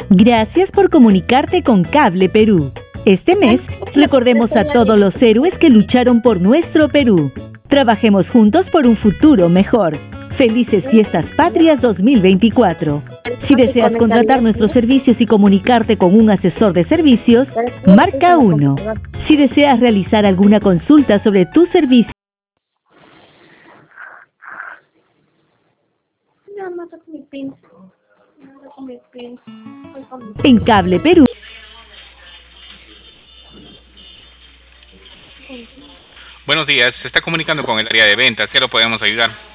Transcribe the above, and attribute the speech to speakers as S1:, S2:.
S1: Gracias por comunicarte con Cable Perú. Este mes, recordemos a todos los héroes que lucharon por nuestro Perú. Trabajemos juntos por un futuro mejor. Felices Fiestas Patrias 2024. Si deseas contratar nuestros servicios y comunicarte con un asesor de servicios, marca 1. Si deseas realizar alguna consulta sobre tu servicio, en Cable Perú.
S2: Buenos días, se está comunicando con el área de ventas, ¿qué lo podemos ayudar?